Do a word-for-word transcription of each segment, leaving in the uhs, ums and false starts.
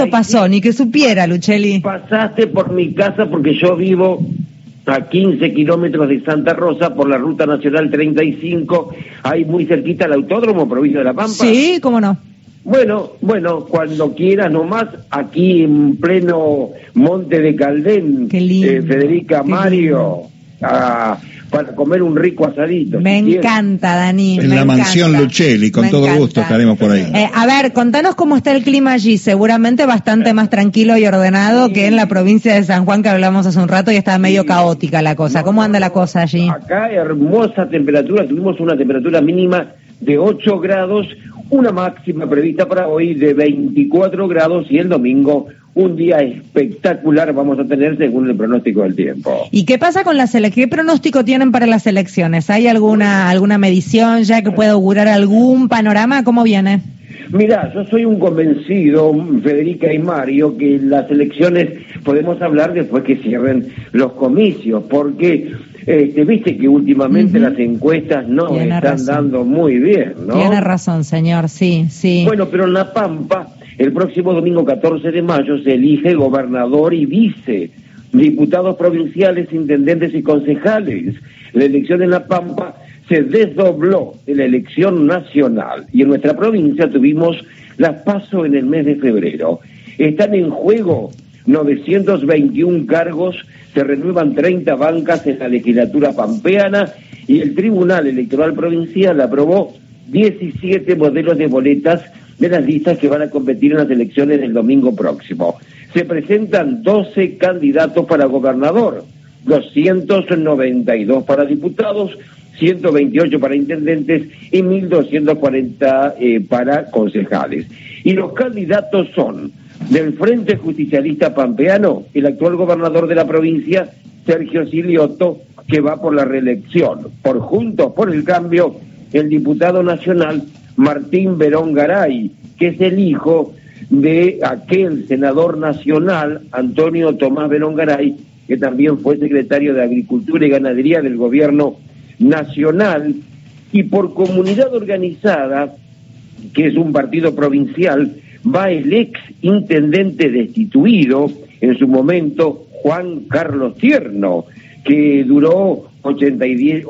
Esto pasó, ni que supiera, Lucheli. Pasaste por mi casa porque yo vivo a quince kilómetros de Santa Rosa por la Ruta Nacional treinta y cinco, ahí muy cerquita al Autódromo, provincia de La Pampa. Sí, cómo no. Bueno, bueno, cuando quieras nomás, aquí en pleno Monte de Caldén, Qué lindo, eh, Federica, qué Mario, a, para comer un rico asadito. Me si encanta, Dani. En me la encanta. mansión Lucheli, con Me todo encanta. gusto estaremos por ahí. Eh, a ver, contanos cómo está el clima allí. Seguramente bastante más tranquilo y ordenado Sí. que en la provincia de San Juan, que hablamos hace un rato y estaba medio Sí. caótica la cosa. No, ¿Cómo anda no, la cosa allí? Acá hermosa temperatura, tuvimos una temperatura mínima de ocho grados, una máxima prevista para hoy de veinticuatro grados y el domingo un día espectacular vamos a tener según el pronóstico del tiempo. ¿Y qué pasa con las elecciones? ¿Qué pronóstico tienen para las elecciones? ¿Hay alguna alguna medición ya que pueda augurar algún panorama? ¿Cómo viene? Mira, yo soy un convencido, Federica y Mario, que las elecciones podemos hablar después que cierren los comicios, porque este, viste que últimamente Uh-huh. las encuestas no Tiene están razón. dando muy bien, ¿no? Tiene razón, señor, sí, sí. Bueno, pero en La Pampa, el próximo domingo catorce de mayo se elige gobernador y vice, diputados provinciales, intendentes y concejales. La elección en La Pampa se desdobló de la elección nacional y en nuestra provincia tuvimos las PASO en el mes de febrero. Están en juego novecientos veintiún cargos, se renuevan treinta bancas en la legislatura pampeana y el Tribunal Electoral Provincial aprobó diecisiete modelos de boletas de las listas que van a competir en las elecciones del domingo próximo. Se presentan doce candidatos para gobernador, doscientos noventa y dos para diputados, ciento veintiocho para intendentes y mil doscientos cuarenta eh, para concejales. Y los candidatos son del Frente Justicialista Pampeano, el actual gobernador de la provincia, Sergio Silioto, que va por la reelección. Por Juntos por el Cambio, el diputado nacional Martín Verón Garay, que es el hijo de aquel senador nacional, Antonio Tomás Verón Garay, que también fue secretario de Agricultura y Ganadería del gobierno nacional. Y por Comunidad Organizada, que es un partido provincial, va el ex intendente destituido en su momento, Juan Carlos Tierno, que duró ochenta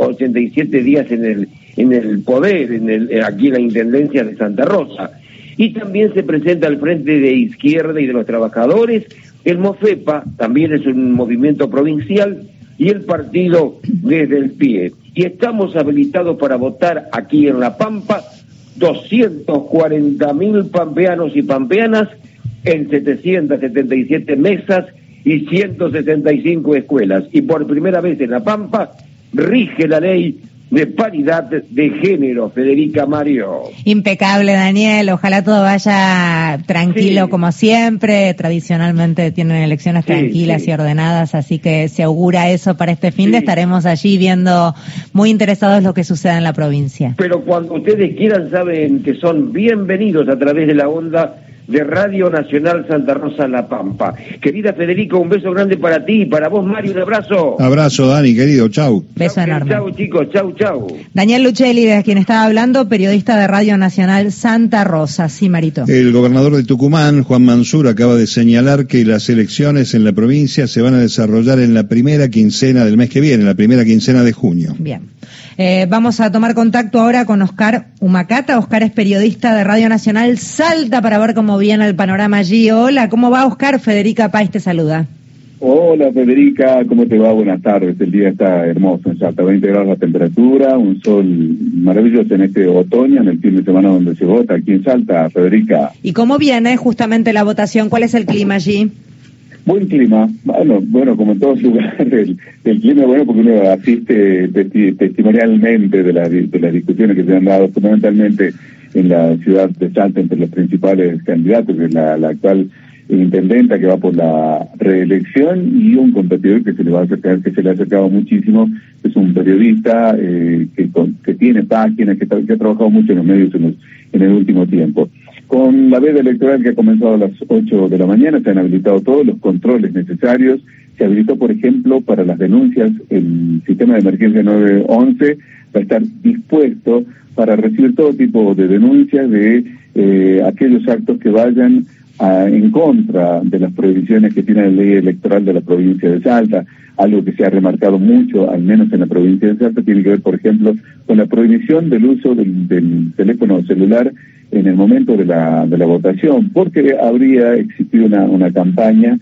y siete días en el en el poder, en el aquí en la Intendencia de Santa Rosa. Y también se presenta al Frente de Izquierda y de los Trabajadores, el MOFEPA, también es un movimiento provincial, y el partido Desde el Pie. Y estamos habilitados para votar aquí en La Pampa, doscientos cuarenta mil pampeanos y pampeanas en setecientas setenta y siete mesas y ciento sesenta y cinco escuelas. Y por primera vez en La Pampa rige la ley de paridad de género, Federica, Mario. Impecable, Daniel. Ojalá todo vaya tranquilo Sí. como siempre. Tradicionalmente tienen elecciones Sí, tranquilas sí. y ordenadas, así que se augura eso para este fin de. Sí. Estaremos allí viendo muy interesados lo que suceda en la provincia. Pero cuando ustedes quieran, saben que son bienvenidos a través de la onda de Radio Nacional Santa Rosa La Pampa. Querida Federica, un beso grande para ti y para vos, Mario, un abrazo. Abrazo, Dani, querido, chau. Beso Chau, enorme. Chau, chicos, chau, chau. Daniel Lucheli, de quien estaba hablando, periodista de Radio Nacional Santa Rosa. Sí, Marito. El gobernador de Tucumán, Juan Mansur, acaba de señalar que las elecciones en la provincia se van a desarrollar en la primera quincena del mes que viene, la primera quincena de junio. Bien. Eh, vamos a tomar contacto ahora con Oscar Humacata. Oscar es periodista de Radio Nacional Salta para ver cómo viene el panorama allí. Hola, ¿cómo va, Oscar? Federica Páez te saluda. Hola Federica, ¿cómo te va? Buenas tardes, el día está hermoso en Salta, veinte grados la temperatura, un sol maravilloso en este otoño, en el fin de semana donde se vota aquí en Salta, Federica. ¿Y cómo viene justamente la votación? ¿Cuál es el clima allí? Buen clima, bueno, bueno como en todos lugares, el, el clima es bueno porque uno asiste testi- testimonialmente de, la, de las discusiones que se han dado fundamentalmente en la ciudad de Salta entre los principales candidatos, que es la, la actual intendenta que va por la reelección y un competidor que se le va a acercar, que se le ha acercado muchísimo, es un periodista eh, que, con, que tiene páginas, que, que ha trabajado mucho en los medios en, los, en el último tiempo. Con la veda electoral que ha comenzado a las ocho de la mañana, se han habilitado todos los controles necesarios. Se habilitó, por ejemplo, para las denuncias, el sistema de emergencia nueve once va a estar dispuesto para recibir todo tipo de denuncias de eh, aquellos actos que vayan a, en contra de las prohibiciones que tiene la ley electoral de la provincia de Salta. Algo que se ha remarcado mucho, al menos en la provincia de Salta, tiene que ver, por ejemplo, con la prohibición del uso del, del teléfono celular en el momento de la, de la votación, porque habría existido una, una campaña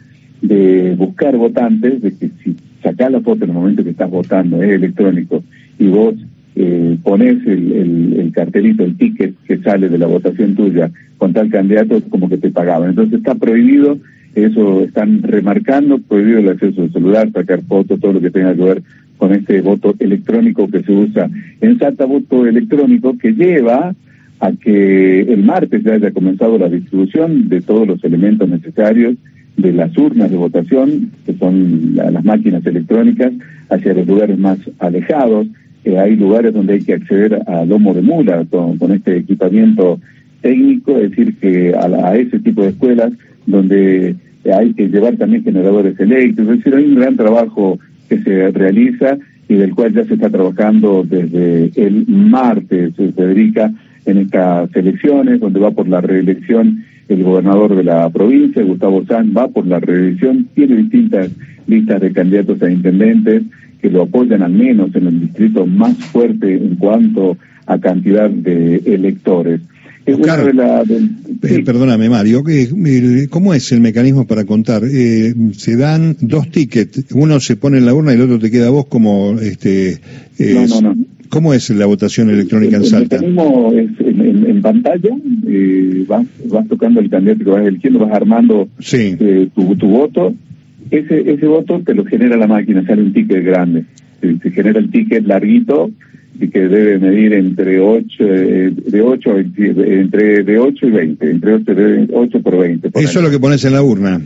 de buscar votantes, de que si sacás la foto en el momento que estás votando, es electrónico, y vos eh, pones el, el, el cartelito, el ticket que sale de la votación tuya con tal candidato, como que te pagaban. Entonces está prohibido, eso están remarcando, prohibido el acceso al celular, sacar fotos, todo lo que tenga que ver con este voto electrónico que se usa en Salta, voto electrónico que lleva a que el martes ya haya comenzado la distribución de todos los elementos necesarios de las urnas de votación, que son la, las máquinas electrónicas, hacia los lugares más alejados. Eh, hay lugares donde hay que acceder a lomo de mula con, con este equipamiento técnico, es decir, que a, a ese tipo de escuelas donde hay que llevar también generadores eléctricos. Es decir, hay un gran trabajo que se realiza y del cual ya se está trabajando desde el martes, Federica, en estas elecciones, donde va por la reelección el gobernador de la provincia, Gustavo Sanz, va por la reelección, tiene distintas listas de candidatos a intendentes que lo apoyan al menos en el distrito más fuerte en cuanto a cantidad de electores. Oscar, de la, de, sí. eh, perdóname Mario, ¿cómo es el mecanismo para contar? Eh, se dan dos tickets, uno se pone en la urna y el otro te queda a vos como... este eh, No, no, no. ¿Cómo es la votación electrónica en Salta? El mecanismo es en, en, en pantalla, eh, vas, vas tocando el candidato que vas eligiendo, vas armando sí. eh, tu, tu voto, ese ese voto te lo genera la máquina, sale un ticket grande, se, se genera el ticket larguito y que debe medir entre ocho, eh, de ocho, entre de ocho y veinte, entre ocho, de ocho por veinte. Por Eso es lo que pones en la urna.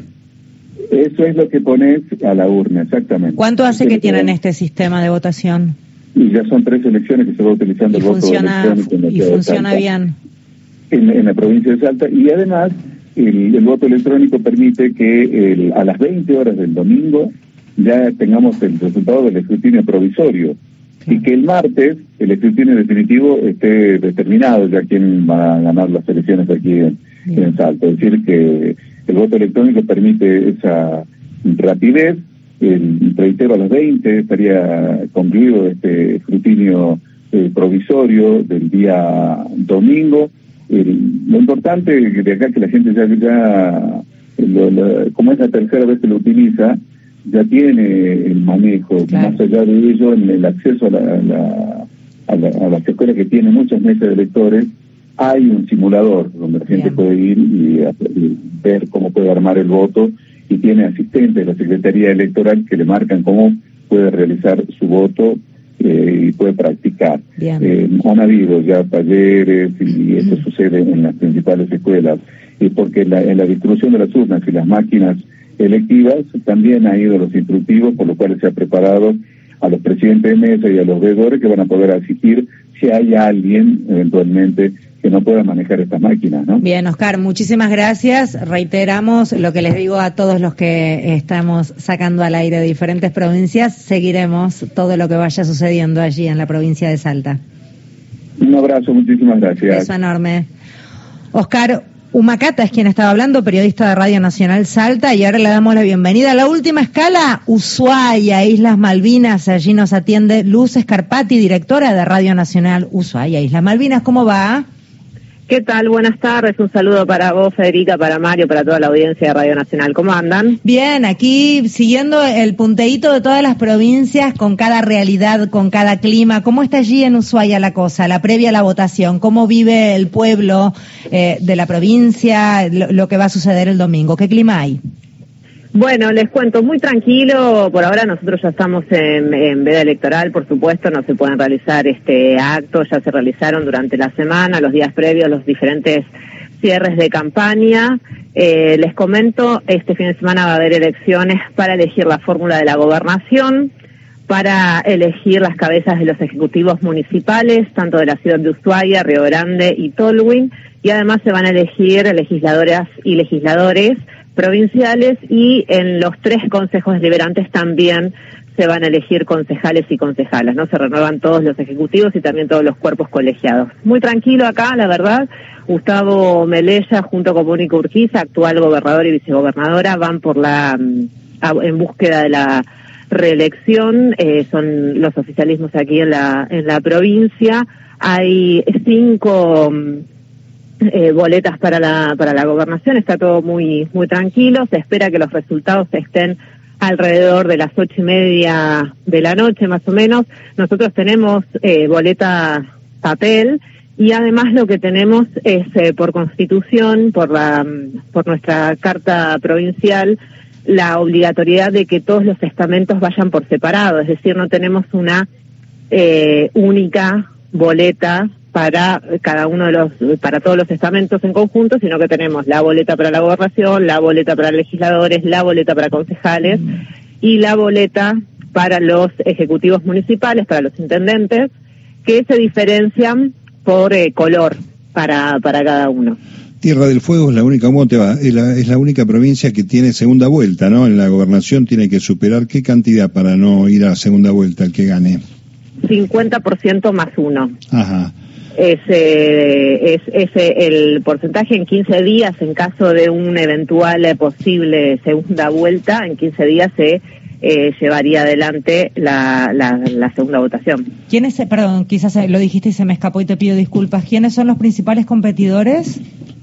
Eso es lo que pones a la urna, exactamente. ¿Cuánto hace que tienen este sistema de votación? Y ya son tres elecciones que se va utilizando el voto electrónico en la y funciona bien en, en la provincia de Salta, y además el, el voto electrónico permite que el, a las veinte horas del domingo ya tengamos el resultado del escrutinio provisorio, sí. Y que el martes el escrutinio definitivo esté determinado ya quién va a ganar las elecciones aquí en, en Salta. Es decir, que el voto electrónico permite esa rapidez. El, reitero, a las veinte estaría concluido este escrutinio eh, provisorio del día domingo. El, lo importante de acá es que la gente ya, ya lo, lo, como es la tercera vez que lo utiliza, ya tiene el manejo. Claro. Más allá de ello, en el acceso a, la, a, la, a, la, a las escuelas que tienen muchas mesas de electores, hay un simulador donde la gente Bien. puede ir y, y ver cómo puede armar el voto, y tiene asistentes de la Secretaría Electoral que le marcan cómo puede realizar su voto eh, y puede practicar. Eh, han habido ya talleres y esto sucede en las principales escuelas, y porque la, en la distribución de las urnas y las máquinas electivas también ha ido los instructivos, por lo cual se ha preparado a los presidentes de mesa y a los veedores que van a poder asistir si hay alguien eventualmente que no pueda manejar estas máquinas, ¿no? Bien, Oscar, muchísimas gracias. Reiteramos lo que les digo a todos los que estamos sacando al aire de diferentes provincias. Seguiremos todo lo que vaya sucediendo allí en la provincia de Salta. Un abrazo, muchísimas gracias. Un beso enorme. Oscar Humacata es quien estaba hablando, periodista de Radio Nacional Salta, y ahora le damos la bienvenida a la última escala, Ushuaia, Islas Malvinas. Allí nos atiende Luz Scarpati, directora de Radio Nacional Ushuaia, Islas Malvinas. ¿Cómo va? ¿Qué tal? Buenas tardes, un saludo para vos, Federica, para Mario, para toda la audiencia de Radio Nacional. ¿Cómo andan? Bien, aquí siguiendo el punteíto de todas las provincias, con cada realidad, con cada clima. ¿Cómo está allí en Ushuaia la cosa, la previa a la votación? ¿Cómo vive el pueblo eh, de la provincia, lo, lo que va a suceder el domingo? ¿Qué clima hay? Bueno, les cuento, muy tranquilo. Por ahora nosotros ya estamos en, en veda electoral, por supuesto, no se pueden realizar este actos, ya se realizaron durante la semana, los días previos, los diferentes cierres de campaña. Eh, les comento, este fin de semana va a haber elecciones para elegir la fórmula de la gobernación, para elegir las cabezas de los ejecutivos municipales, tanto de la ciudad de Ushuaia, Río Grande y Tolwyn, y además se van a elegir legisladoras y legisladores provinciales, y en los tres consejos deliberantes también se van a elegir concejales y concejalas, ¿no? Se renuevan todos los ejecutivos y también todos los cuerpos colegiados. Muy tranquilo acá, la verdad. Gustavo Melella, junto con Mónica Urquiza, actual gobernador y vicegobernadora, van por la en búsqueda de la reelección. Eh, son los oficialismos aquí en la en la provincia. Hay cinco eh, boletas para la para la gobernación. Está todo muy muy tranquilo. Se espera que los resultados estén alrededor de las ocho y media de la noche, más o menos. Nosotros tenemos eh, boleta papel, y además lo que tenemos es, eh, por constitución, por la por nuestra carta provincial, la obligatoriedad de que todos los estamentos vayan por separado, es decir, no tenemos una eh, única boleta para cada uno de los, para todos los estamentos en conjunto, sino que tenemos la boleta para la gobernación, la boleta para legisladores, la boleta para concejales y la boleta para los ejecutivos municipales, para los intendentes, que se diferencian por eh, color para para cada uno. Tierra del Fuego es la única, ¿cómo te va? Es la, es la única provincia que tiene segunda vuelta, ¿no? En la gobernación tiene que superar ¿qué cantidad para no ir a segunda vuelta el que gane? cincuenta por ciento más uno. Ajá. Es, eh, es, es el porcentaje en quince días, en caso de una eventual eh, posible segunda vuelta, en quince días se eh, llevaría adelante la, la, la segunda votación. ¿Quiénes, perdón, quizás lo dijiste y se me escapó y te pido disculpas, ¿quiénes son los principales competidores?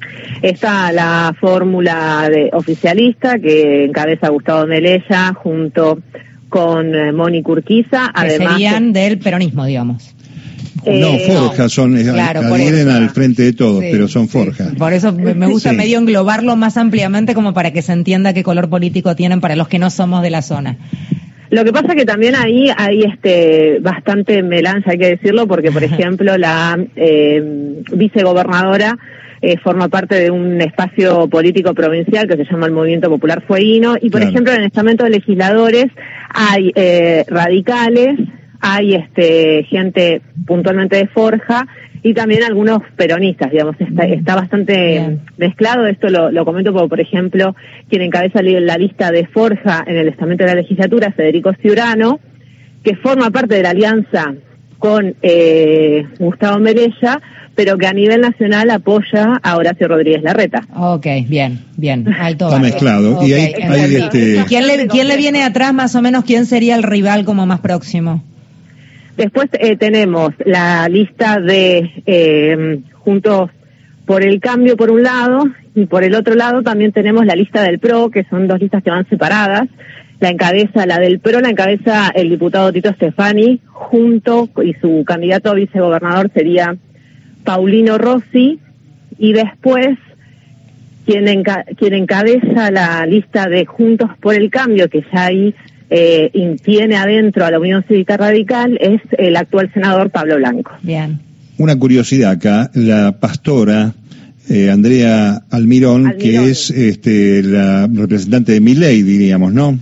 Está la fórmula de oficialista que encabeza Gustavo Melella junto con eh, Mónica Urquiza. Que además serían del peronismo, digamos. No, Eh, Forja, son, claro, por adhieren eso. al frente de todos, Sí, pero son sí, Forja. sí. Por eso me me gusta Sí. medio englobarlo más ampliamente como para que se entienda qué color político tienen para los que no somos de la zona. Lo que pasa es que también ahí hay este bastante melanza, hay que decirlo, porque por ejemplo la eh, vicegobernadora eh, forma parte de un espacio político provincial que se llama el Movimiento Popular Fueguino, y por Claro. ejemplo en el estamento de legisladores hay eh, radicales, hay este gente puntualmente de Forja y también algunos peronistas, digamos, está, está bastante Bien. mezclado. Esto lo, lo comento porque, por ejemplo, quien encabeza la lista de Forja en el estamento de la legislatura, Federico Ciurano, que forma parte de la alianza con eh, Gustavo Melella, pero que a nivel nacional apoya a Horacio Rodríguez Larreta. Ok, bien, bien. Alto Está barrio. mezclado. Ok, Y hay- hay entendí. este- ¿Quién le, ¿Quién le viene atrás más o menos? ¿Quién sería el rival como más próximo? Después eh, tenemos la lista de eh, Juntos por el Cambio por un lado, y por el otro lado también tenemos la lista del P R O, que son dos listas que van separadas. La encabeza, la del P R O la encabeza el diputado Tito Stefani, junto, y su candidato a vicegobernador sería Paulino Rossi, y después quien, enca quien encabeza la lista de Juntos por el Cambio, que ya ahí eh, tiene adentro a la Unión Cívica Radical, es el actual senador Pablo Blanco. Bien. Una curiosidad acá, la pastora eh, Andrea Almirón, Almirón. que es este, la representante de Milei, diríamos, ¿no?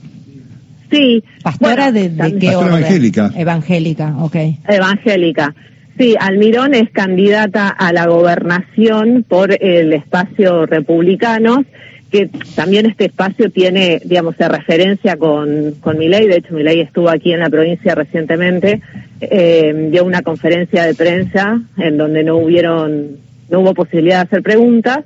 Sí. ¿Pastora bueno, de, de también- qué Pastora orden? evangélica. Evangélica, ok. Evangélica. Sí, Almirón es candidata a la gobernación por el espacio republicano, que también este espacio tiene, digamos, de referencia con, con Milei. De hecho, Milei estuvo aquí en la provincia recientemente, eh, dio una conferencia de prensa en donde no hubieron, no hubo posibilidad de hacer preguntas,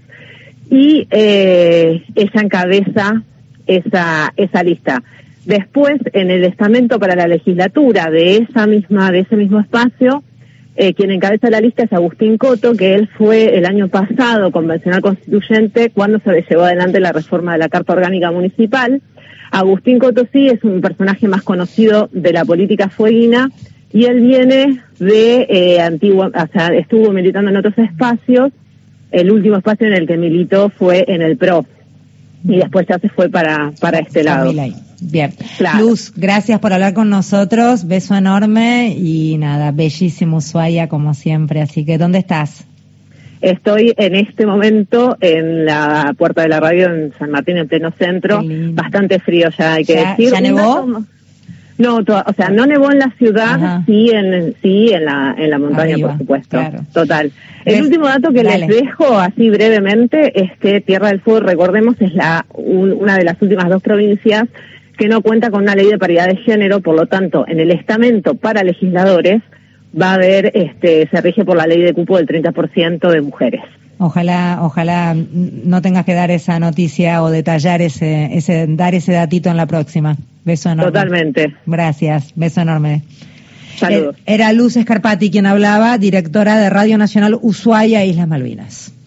y eh, ella encabeza esa, esa lista. Después, en el estamento para la legislatura de esa misma, de ese mismo espacio, eh, quien encabeza la lista es Agustín Coto, que él fue el año pasado convencional constituyente cuando se llevó adelante la reforma de la Carta Orgánica Municipal. Agustín Coto sí es un personaje más conocido de la política fueguina, y él viene de eh, antiguo, o sea, estuvo militando en otros espacios. El último espacio en el que militó fue en el P R O, y después ya se fue para, para este lado. Milei. Bien. Claro. Luz, gracias por hablar con nosotros, beso enorme y nada, bellísimo Ushuaia como siempre, así que ¿dónde estás? Estoy en este momento en la puerta de la radio en San Martín, en pleno centro, Qué lindo. bastante frío ya hay que ¿Ya- decir. ya Un nevó? dato- No, to, o sea, no nevó en la ciudad, Ajá. sí en sí en la en la montaña, Arriba, por supuesto. Claro. Total. El ¿Ves? último dato que Dale. les dejo, así brevemente, es que Tierra del Fuego, recordemos, es la un, una de las últimas dos provincias que no cuenta con una ley de paridad de género, por lo tanto, en el estamento para legisladores va a haber, este, se rige por la ley de cupo del treinta por ciento de mujeres. Ojalá, ojalá no tengas que dar esa noticia o detallar ese, ese, dar ese datito en la próxima. Beso enorme. Totalmente. Gracias, beso enorme. Saludos. Era Luz Scarpati quien hablaba, directora de Radio Nacional Ushuaia, Islas Malvinas.